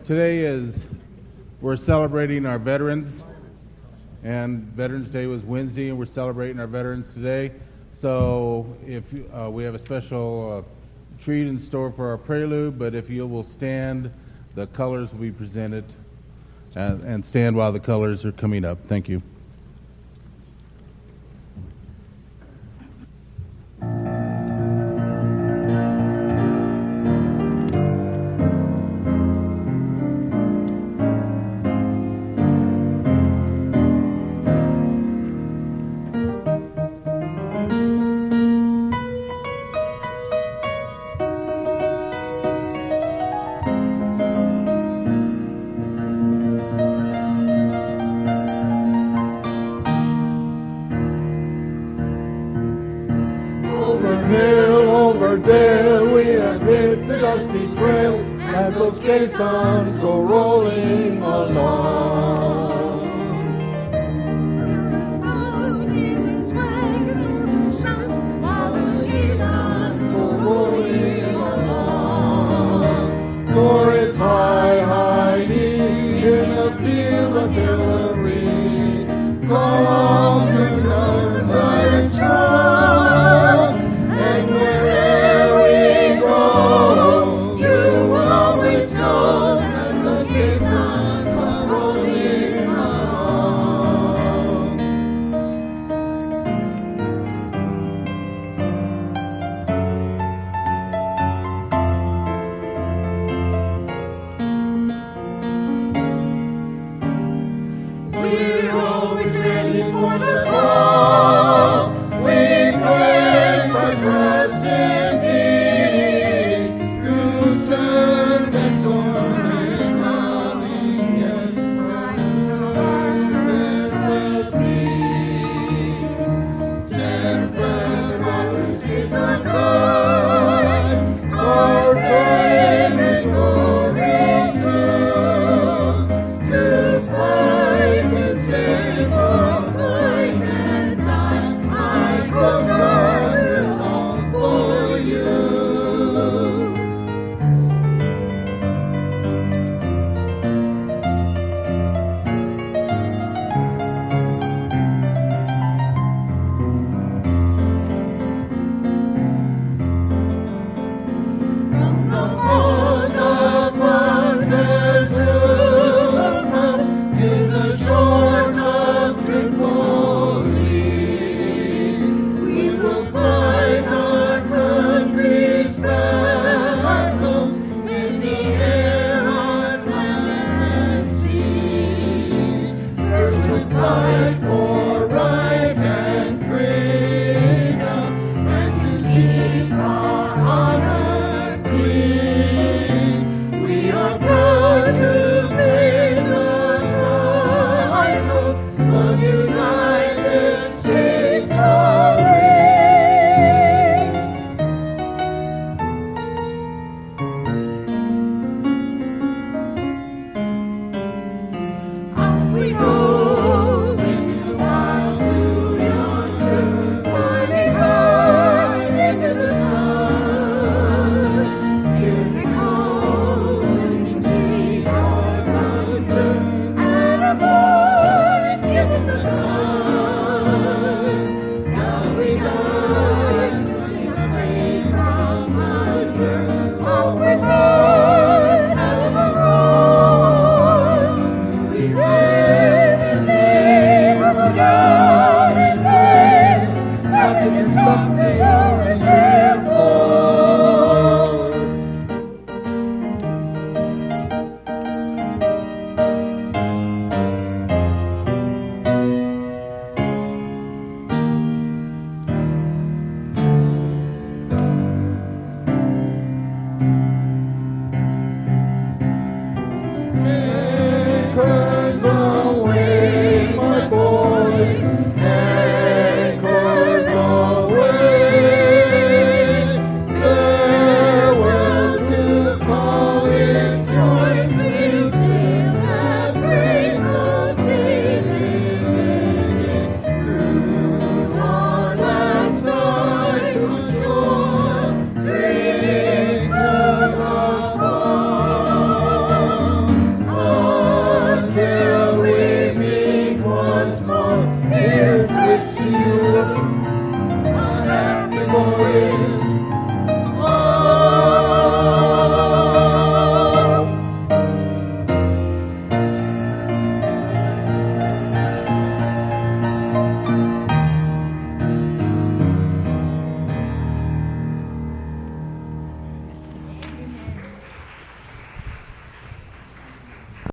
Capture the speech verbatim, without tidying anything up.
today is, we're celebrating our veterans, and Veterans Day was Wednesday, and we're celebrating our veterans today. So if uh, we have a special uh, treat in store for our prelude, but if you will stand, the colors will be presented, and, and stand while the colors are coming up. Thank you. Songs go rolling along.